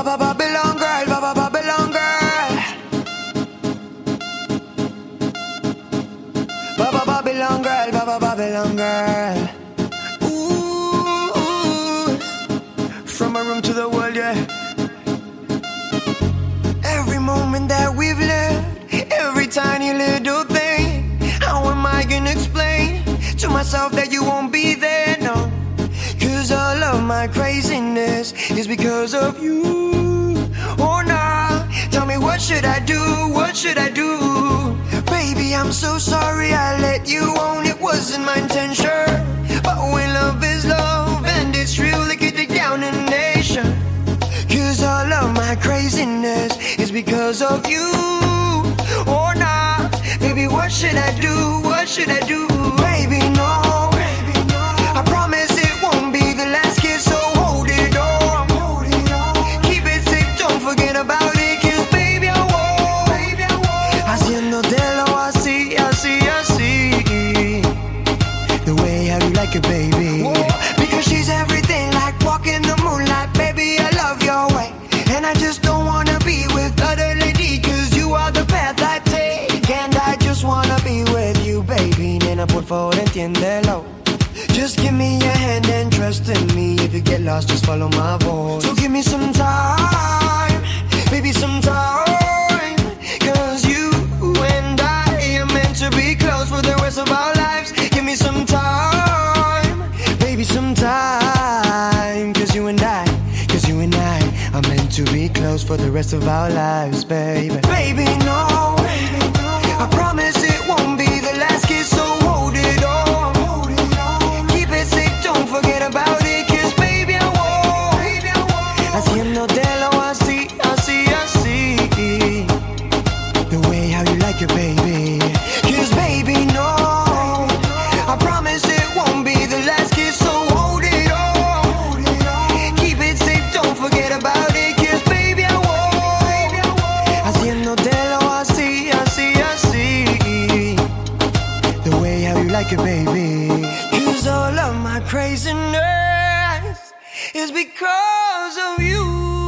Babylon girl, Babylon girl. Babylon girl, Babylon girl. Ooh, from a room to the world, yeah. Every moment that we've lived, every tiny little thing, how am I gonna explain to myself that you won't be there, no? Cause all of my craziness is because of you. Oh nah, tell me what should I do, what should I do? Baby, I'm so sorry I let you on, it wasn't my intention. But when love is love and it's real, it can take down a nation. Cause all of my craziness is because of you. Oh nah, baby, what should I do, what should I do? Baby, no, I promise it won't be the last kiss, so hold it on. Keep it safe, don't forget about it, cause baby I won't. Haciéndotelo así, así, así. The way how you like it, baby. Because she's everything, like walking the moonlight. Baby, I love your way, and I just don't wanna be with other lady, cause you are the path I take, and I just wanna be with you, baby. Nena, por favor, entiéndelo. Just give me your hand and trust in me. If you get lost, just follow my voice. So give me some time, baby, some time. Cause you and I are meant to be close for the rest of our lives. Give me some time, baby, some time. Cause you and I are meant to be close for the rest of our lives, baby. Baby, no, I promise it won't be the last kiss, so hold it on. Don't forget about it, cause baby I won't. Haciéndotelo así, así, así. The way how you like it, baby. Cause baby, no, I promise it won't be the last kiss, so hold it on. Keep it safe, don't forget about it, cause baby I won't. Haciéndotelo así, así, así. The way how you like it, baby. Cause all of my craziness is because of you.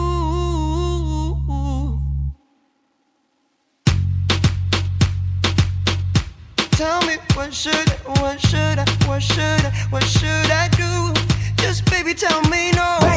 Tell me what should I do? Just baby tell me no.